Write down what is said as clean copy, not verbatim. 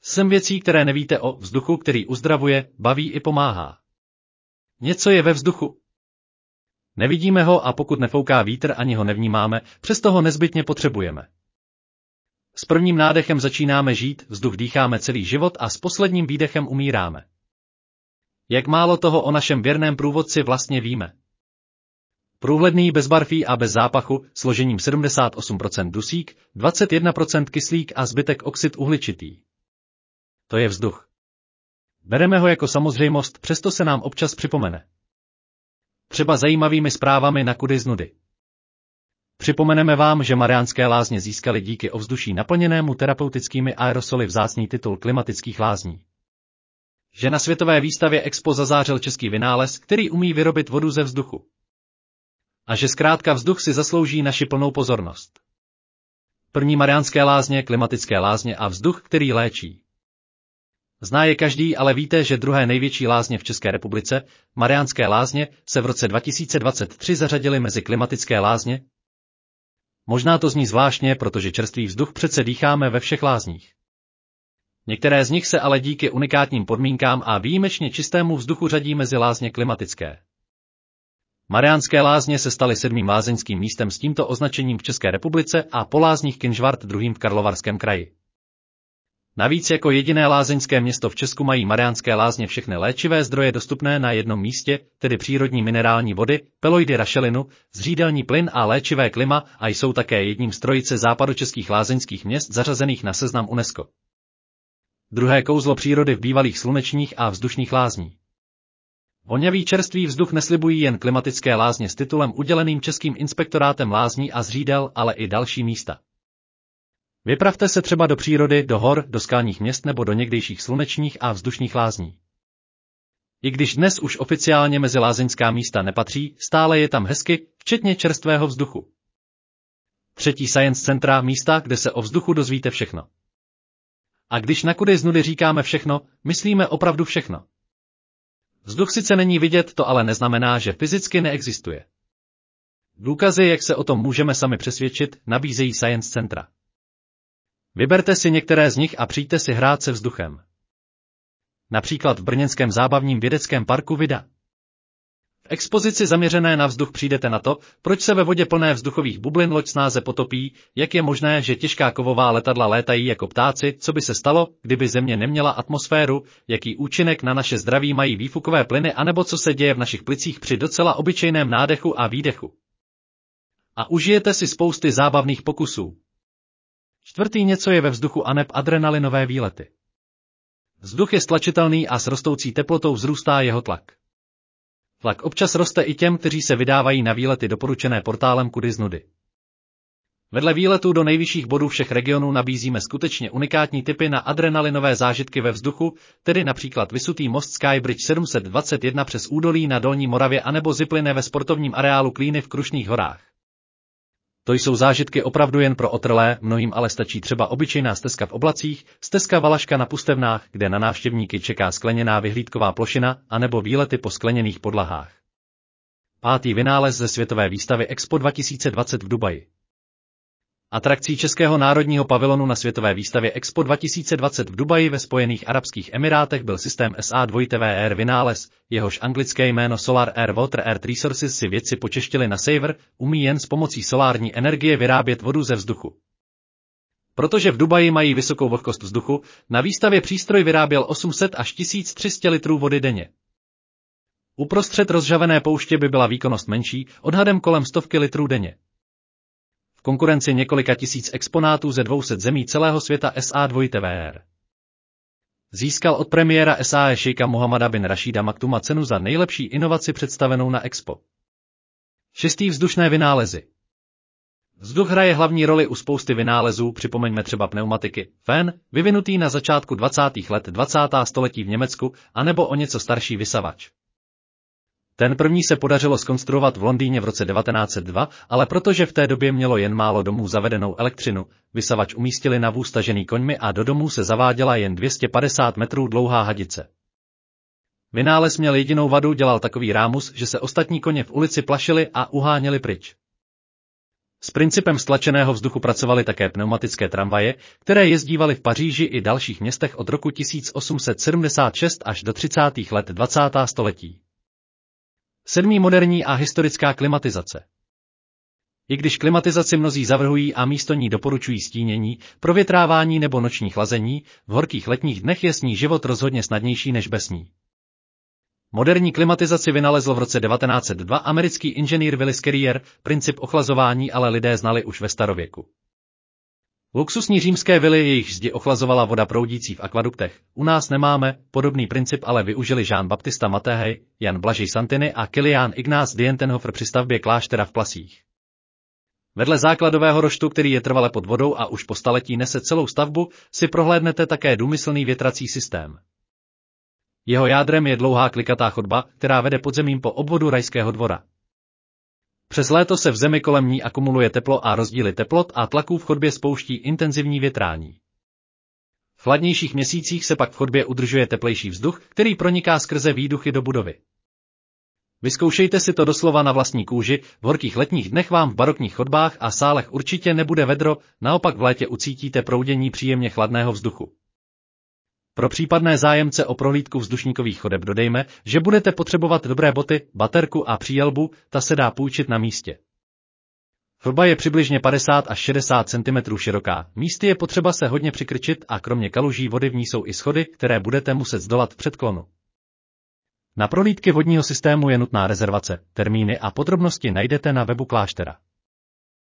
Jsem věcí, které nevíte o vzduchu, který uzdravuje, baví i pomáhá. Něco je ve vzduchu. Nevidíme ho a pokud nefouká vítr, ani ho nevnímáme, přesto ho nezbytně potřebujeme. S prvním nádechem začínáme žít, vzduch dýcháme celý život a s posledním výdechem umíráme. Jak málo toho o našem věrném průvodci vlastně víme. Průhledný, bezbarvý a bez zápachu, složením 78% dusík, 21% kyslík a zbytek oxid uhličitý. To je vzduch. Bereme ho jako samozřejmost, přesto se nám občas připomene. Třeba zajímavými zprávami na kudy z nudy. Připomeneme vám, že Mariánské lázně získaly díky ovzduší naplněnému terapeutickými aerosoly vzácný titul klimatických lázní. Že na světové výstavě Expo zazářil český vynález, který umí vyrobit vodu ze vzduchu. A že zkrátka vzduch si zaslouží naši plnou pozornost. První Mariánské lázně, klimatické lázně a vzduch, který léčí. Zná je každý, ale víte, že druhé největší lázně v České republice, Mariánské lázně, se v roce 2023 zařadily mezi klimatické lázně? Možná to zní zvláštně, protože čerstvý vzduch přece dýcháme ve všech lázních. Některé z nich se ale díky unikátním podmínkám a výjimečně čistému vzduchu řadí mezi lázně klimatické. Mariánské lázně se staly 7. lázeňským místem s tímto označením v České republice a po lázních Kynžvart 2. v Karlovarském kraji. Navíc jako jediné lázeňské město v Česku mají Mariánské lázně všechny léčivé zdroje dostupné na jednom místě, tedy přírodní minerální vody, peloidy rašelinu, zřídelní plyn a léčivé klima a jsou také jedním z trojice západočeských lázeňských měst zařazených na seznam UNESCO. Druhé kouzlo přírody v bývalých slunečních a vzdušných lázní. Vonavý čerstvý vzduch neslibují jen klimatické lázně s titulem uděleným Českým inspektorátem lázní a zřídel, ale i další místa. Vypravte se třeba do přírody, do hor, do skalních měst nebo do někdejších slunečních a vzdušných lázní. I když dnes už oficiálně mezi lázeňská místa nepatří, stále je tam hezky, včetně čerstvého vzduchu. Třetí Science Centra, místa, kde se o vzduchu dozvíte všechno. A když na kudy z nudy říkáme všechno, myslíme opravdu všechno. Vzduch sice není vidět, to ale neznamená, že fyzicky neexistuje. Důkazy, jak se o tom můžeme sami přesvědčit, nabízejí Science Centra. Vyberte si některé z nich a přijďte si hrát se vzduchem. Například v brněnském zábavním vědeckém parku Vida. V expozici zaměřené na vzduch přijdete na to, proč se ve vodě plné vzduchových bublin loď snáze potopí, jak je možné, že těžká kovová letadla létají jako ptáci, co by se stalo, kdyby Země neměla atmosféru, jaký účinek na naše zdraví mají výfukové plyny anebo co se děje v našich plicích při docela obyčejném nádechu a výdechu. A užijete si spousty zábavných pokusů. Čtvrtý něco je ve vzduchu aneb adrenalinové výlety. Vzduch je stlačitelný a s rostoucí teplotou vzrůstá jeho tlak. Tlak občas roste i těm, kteří se vydávají na výlety doporučené portálem Kudy z nudy. Vedle výletů do nejvyšších bodů všech regionů nabízíme skutečně unikátní tipy na adrenalinové zážitky ve vzduchu, tedy například vysutý most Skybridge 721 přes údolí na Dolní Moravě anebo zipline ve sportovním areálu Klíny v Krušných horách. To jsou zážitky opravdu jen pro otrlé, mnohým ale stačí třeba obyčejná stezka v oblacích, stezka Valaška na Pustevnách, kde na návštěvníky čeká skleněná vyhlídková plošina, anebo výlety po skleněných podlahách. 5. vynález ze světové výstavy Expo 2020 v Dubaji. Atrakcí Českého národního pavilonu na světové výstavě Expo 2020 v Dubaji ve Spojených arabských emirátech byl systém SA2VR vynález, jehož anglické jméno Solar Air Water Earth Resources si vědci počeštili na Saver, umí jen s pomocí solární energie vyrábět vodu ze vzduchu. Protože v Dubaji mají vysokou vlhkost vzduchu, na výstavě přístroj vyráběl 800 až 1300 litrů vody denně. Uprostřed rozžavené pouště by byla výkonnost menší, odhadem kolem 100 litrů denně. V konkurenci několika tisíc exponátů ze 200 zemí celého světa SA2VR. Získal od premiéra SAE šejka Mohammada bin Rašída Maktuma cenu za nejlepší inovaci představenou na Expo. 6. vzdušné vynálezy. Vzduch hraje hlavní roli u spousty vynálezů, připomeňme třeba pneumatiky, fén, vyvinutý na začátku 20. let 20. století v Německu, anebo o něco starší vysavač. Ten první se podařilo zkonstruovat v Londýně v roce 1902, ale protože v té době mělo jen málo domů zavedenou elektřinu, vysavač umístili na vůz tažený koňmi a do domů se zaváděla jen 250 metrů dlouhá hadice. Vynález měl jedinou vadu, dělal takový rámus, že se ostatní koně v ulici plašili a uháněli pryč. S principem stlačeného vzduchu pracovaly také pneumatické tramvaje, které jezdívaly v Paříži i dalších městech od roku 1876 až do 30. let 20. století. 7. Moderní a historická klimatizace. I když klimatizaci mnozí zavrhují a místo ní doporučují stínění, provětrávání nebo noční chlazení, v horkých letních dnech je s ní život rozhodně snadnější než bez ní. Moderní klimatizaci vynalezl v roce 1902 americký inženýr Willis Carrier, princip ochlazování ale lidé znali už ve starověku. Luxusní římské vily, jejichž zdi ochlazovala voda proudící v akvaduktech, u nás nemáme, podobný princip ale využili Jean-Baptista Mattei, Jan Blažej Santini a Kilián Ignác Dientenhofer při stavbě kláštera v Plasích. Vedle základového roštu, který je trvale pod vodou a už po staletí nese celou stavbu, si prohlédnete také důmyslný větrací systém. Jeho jádrem je dlouhá klikatá chodba, která vede podzemím po obvodu rajského dvora. Přes léto se v zemi kolem ní akumuluje teplo a rozdíly teplot a tlaků v chodbě spouští intenzivní větrání. V chladnějších měsících se pak v chodbě udržuje teplejší vzduch, který proniká skrze výduchy do budovy. Vyzkoušejte si to doslova na vlastní kůži, v horkých letních dnech vám v barokních chodbách a sálech určitě nebude vedro, naopak v létě ucítíte proudění příjemně chladného vzduchu. Pro případné zájemce o prohlídku vzdušníkových chodeb dodejme, že budete potřebovat dobré boty, baterku a příjelbu, ta se dá půjčit na místě. Chodba je přibližně 50 až 60 cm široká, místy je potřeba se hodně přikrčit a kromě kaluží vody v ní jsou i schody, které budete muset zdolat v předklonu. Na prohlídky vodního systému je nutná rezervace, termíny a podrobnosti najdete na webu kláštera.